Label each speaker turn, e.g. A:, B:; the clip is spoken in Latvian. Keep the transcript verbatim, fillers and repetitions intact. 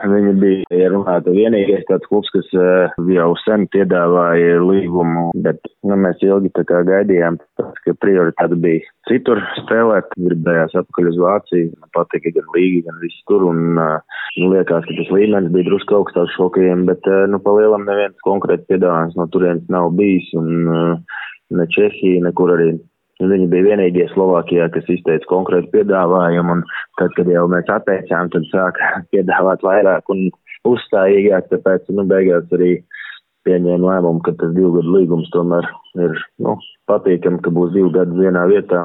A: Viņi bija, ja runātu, vienīgais tāds klubs, kas uh, jau sen piedāvāja līgumu, bet nu, mēs ilgi tā kā gaidījām, tas, ka prioritāte bija citur spēlēt, gribējās atpakaļ uz Vāciju, man patika gan līga, gan viss tur, un uh, nu, liekas, ka tas līmenis bija drusku augstāks šokajiem, bet uh, nu, pa lielam neviens konkrēts piedāvājums no turienes nav bijis, un uh, ne Čehija, nekur arī. Viņi bija vienīgie Slovākijā, kas izteica konkrētu piedāvājumu, un tad, kad jau mēs atteicām, tad sāka piedāvāt vairāk un uzstājīgāk, tāpēc, nu, beigās arī pieņēma lēmumu, ka tas divu gadu līgums tomēr ir, nu, patīkami, ka būs divi gadi vienā vietā.